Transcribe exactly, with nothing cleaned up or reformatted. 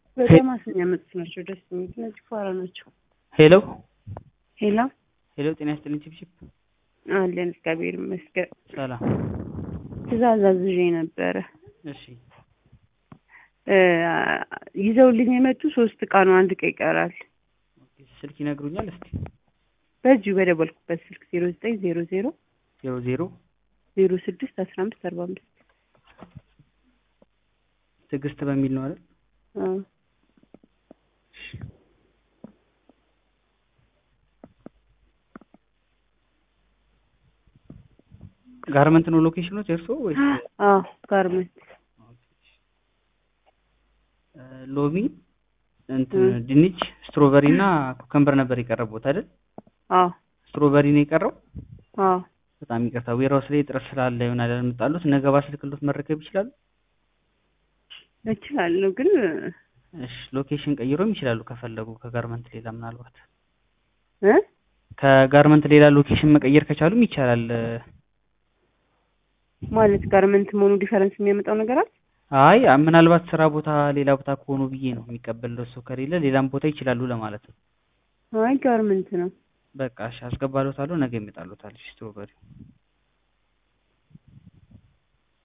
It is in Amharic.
በጣም አስሚያመጡት ናቸው ደስ የሚሉ እነዚህ ፋራ ናቸው። ሄሎ ሄሎ ሄሎ ጤና ይስጥልኝ ቺፕቺፕ አለን እግዚአብሔር ይመስገን። ሰላም ትእዛዝ አዝዤ ነበረ። እሺ ይዘውልኝ የመጡ ሶስት ዕቃ ነው፣ አንድ ዕቃ ይቀራል። ስልክ ይነግሩኛል እስቲ? በዚሁ በደወልኩበት ስልክ ዜሮ ዘጠኝ ዜሮ ዜሮ ዜሮ ዜሮ ዜሮ ስድስት አስራ አምስት አርባ አምስት ትዕግስት በሚል ነው አይደል? አዎ ጋርመንት ነው ሎኬሽኑ እርሶ ወይስ? አዎ ጋርመንት። ሎሚ እንትን ድንች ስትሮበሪ እና ኩከምበር ነበር የቀረበው አይደል? አዎ ስትሮበሪ ነው የቀረው? አዎ በጣም ይቅርታ ዌራውስ ላይ ጥረት ስላለ ይሆናል ያልመጣሉት። ነገ ባስልክሎት መረከብ ይችላሉ? እችላለሁ ግን እሺ ሎኬሽን ቀይሮም ይችላሉ ከፈለጉ ከጋርመንት ሌላ ምናልባት እ ከጋርመንት ሌላ ሎኬሽን መቀየር ከቻሉም ይቻላል። ማለት ጋርመንት መሆኑ ዲፈረንስ የሚያመጣው ነገር አለ? አይ ምናልባት ስራ ቦታ ሌላ ቦታ ከሆኑ ብዬ ነው። የሚቀበለው ሰው ከሌለ ሌላም ቦታ ይችላሉ ለማለት ነው። አይ ጋርመንት ነው። በቃ እሺ አስገባሎታለሁ። ነገ ይመጣሎታል ስትሮበሪ